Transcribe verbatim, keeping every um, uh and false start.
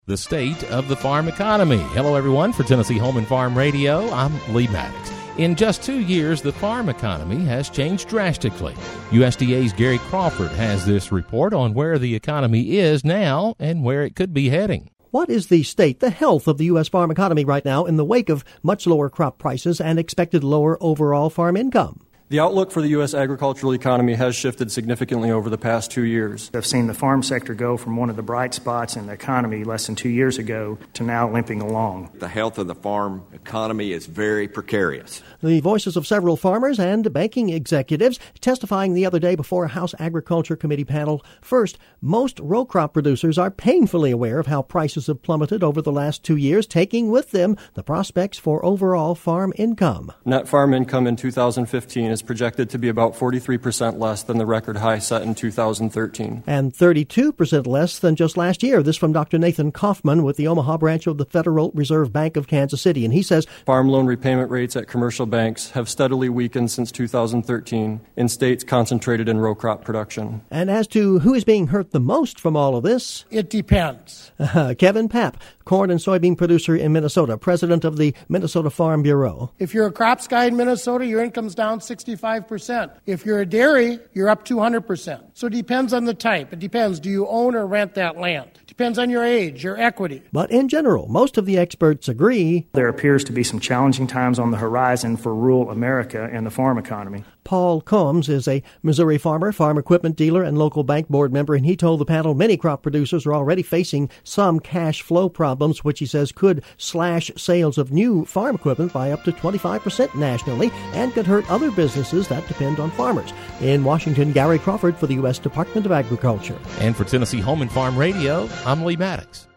The state of the farm economy. Hello, everyone. For Tennessee Home and Farm Radio, I'm Lee Maddox. In just two years, the farm economy has changed drastically. U S D A's Gary Crawford has this report on where the economy is now and where it could be heading. What is the state, the health of the U S farm economy right now in the wake of much lower crop prices and expected lower overall farm income? The outlook for the U S agricultural economy has shifted significantly over the past two years. I've seen the farm sector go from one of the bright spots in the economy less than two years ago to now limping along. The health of the farm economy is very precarious. The voices of several farmers and banking executives testifying the other day before a House Agriculture Committee panel. First, most row crop producers are painfully aware of how prices have plummeted over the last two years, taking with them the prospects for overall farm income. Net farm income in two thousand fifteen is projected to be about forty-three percent less than the record high set in two thousand thirteen. And thirty-two percent less than just last year. This from Doctor Nathan Kaufman with the Omaha branch of the Federal Reserve Bank of Kansas City. And he says, farm loan repayment rates at commercial banks have steadily weakened since two thousand thirteen in states concentrated in row crop production. And as to who is being hurt the most from all of this, it depends. Uh, Kevin Papp, corn and soybean producer in Minnesota, president of the Minnesota Farm Bureau. If you're a crops guy in Minnesota, your income's down sixty-five percent. If you're a dairy, you're up two hundred percent. So it depends on the type. It depends. Do you own or rent that land? Depends on your age, your equity. But in general, most of the experts agree there appears to be some challenging times on the horizon for rural America and the farm economy. Paul Combs is a Missouri farmer, farm equipment dealer, and local bank board member, and he told the panel many crop producers are already facing some cash flow problems, which he says could slash sales of new farm equipment by up to twenty-five percent nationally and could hurt other businesses that depend on farmers. In Washington, Gary Crawford for the U S Department of Agriculture. And for Tennessee Home and Farm Radio, I'm Lee Maddox.